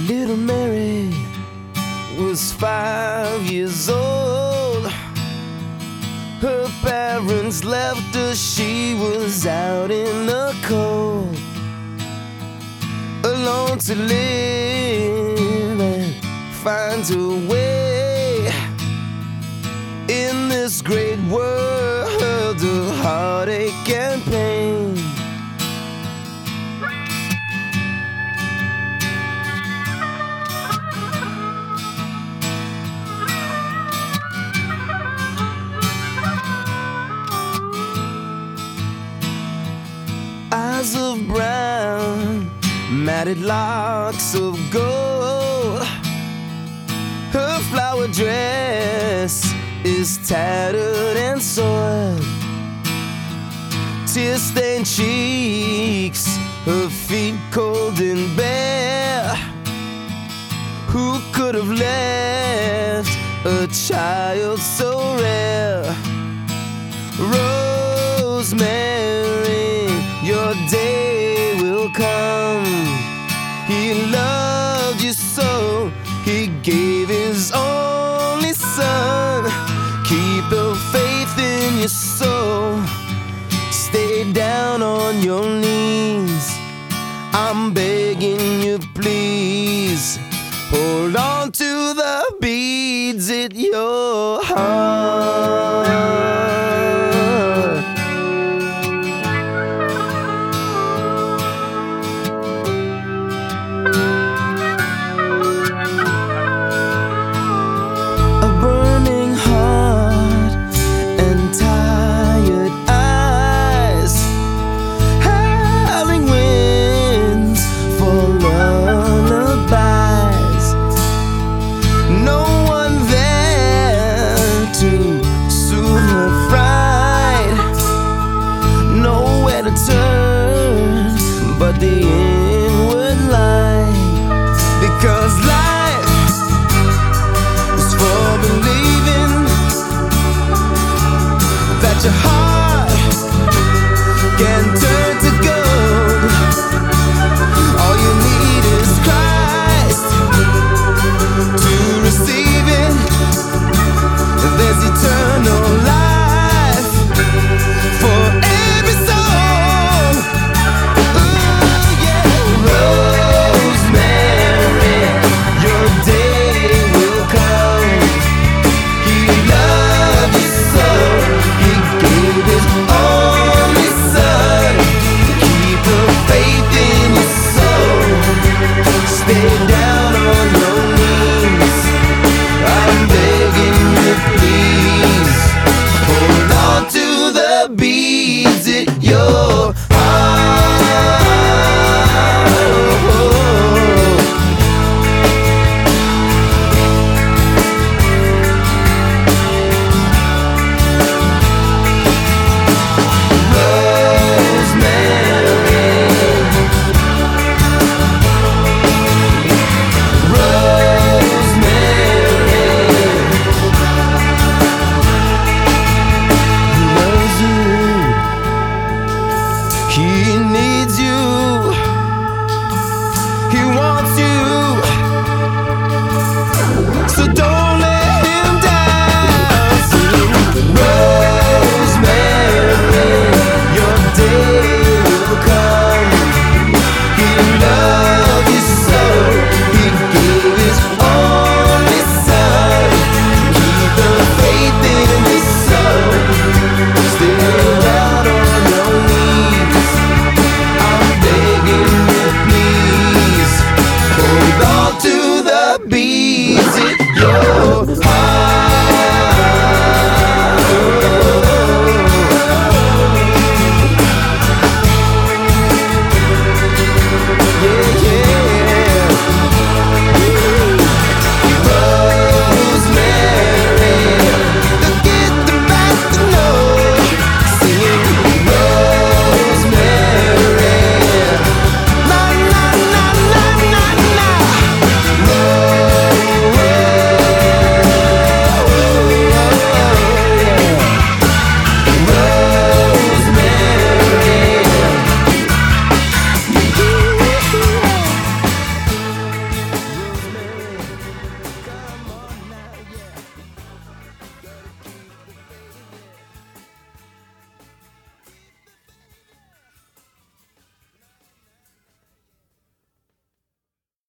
Little Mary was 5 years old. Her parents left her, she was out in the cold, alone to live and find her way in this great world of heartache and pain. Eyes of brown, matted locks of gold. Her flower dress is tattered and soiled. Tear-stained cheeks, her feet cold and bare. Who could have left a child so rare? Rosemary, your day will come. He loved you so, he gave his only son. Keep your faith in your soul, stay down on your knees. I'm begging you, please, hold on to the beads at your